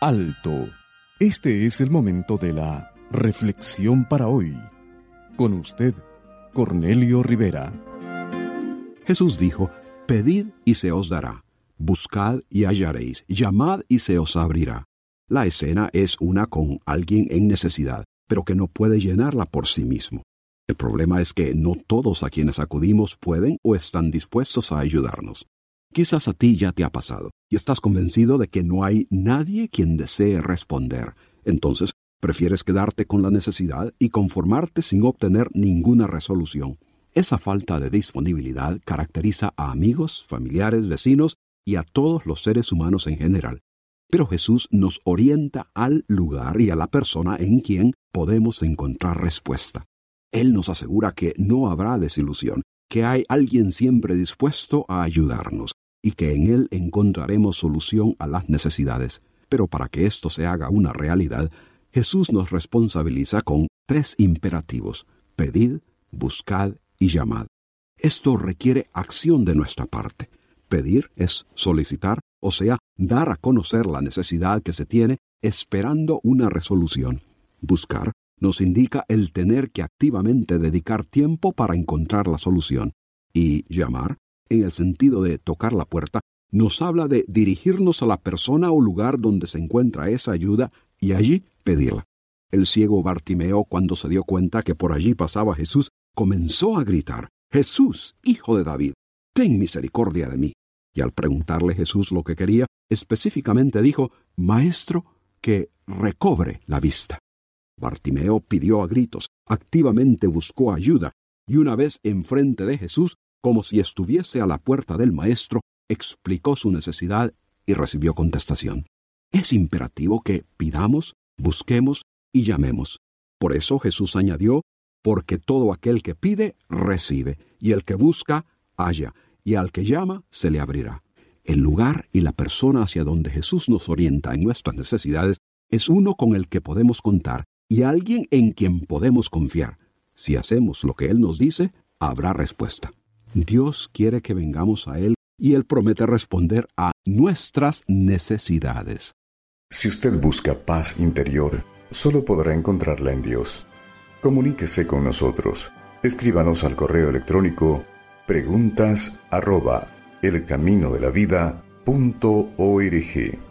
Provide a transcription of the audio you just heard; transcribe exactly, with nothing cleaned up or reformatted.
alto. Este es el momento de la reflexión para hoy. Con usted, Cornelio Rivera. Jesús dijo: pedid y se os dará, buscad y hallaréis, llamad y se os abrirá. La escena es una con alguien en necesidad, pero que no puede llenarla por sí mismo. El problema es que no todos a quienes acudimos pueden o están dispuestos a ayudarnos. Quizás a ti ya te ha pasado y estás convencido de que no hay nadie quien desee responder. Entonces, prefieres quedarte con la necesidad y conformarte sin obtener ninguna resolución. Esa falta de disponibilidad caracteriza a amigos, familiares, vecinos y a todos los seres humanos en general. Pero Jesús nos orienta al lugar y a la persona en quien podemos encontrar respuesta. Él nos asegura que no habrá desilusión, que hay alguien siempre dispuesto a ayudarnos y que en Él encontraremos solución a las necesidades. Pero para que esto se haga una realidad, Jesús nos responsabiliza con tres imperativos: pedid, buscad y llamad. Esto requiere acción de nuestra parte. Pedir es solicitar, o sea, dar a conocer la necesidad que se tiene esperando una resolución. Buscar nos indica el tener que activamente dedicar tiempo para encontrar la solución. Y llamar, en el sentido de tocar la puerta, nos habla de dirigirnos a la persona o lugar donde se encuentra esa ayuda y allí pedirla. El ciego Bartimeo, cuando se dio cuenta que por allí pasaba Jesús, comenzó a gritar: «Jesús, hijo de David, ten misericordia de mí». Y al preguntarle Jesús lo que quería, específicamente dijo: «Maestro, que recobre la vista». Bartimeo pidió a gritos, activamente buscó ayuda, y una vez enfrente de Jesús, como si estuviese a la puerta del Maestro, explicó su necesidad y recibió contestación. Es imperativo que pidamos, busquemos y llamemos. Por eso Jesús añadió: porque todo aquel que pide, recibe, y el que busca, halla, y al que llama, se le abrirá. El lugar y la persona hacia donde Jesús nos orienta en nuestras necesidades es uno con el que podemos contar y alguien en quien podemos confiar. Si hacemos lo que Él nos dice, habrá respuesta. Dios quiere que vengamos a Él y Él promete responder a nuestras necesidades. Si usted busca paz interior, solo podrá encontrarla en Dios. Comuníquese con nosotros. Escríbanos al correo electrónico preguntas arroba elcaminodelavida punto org.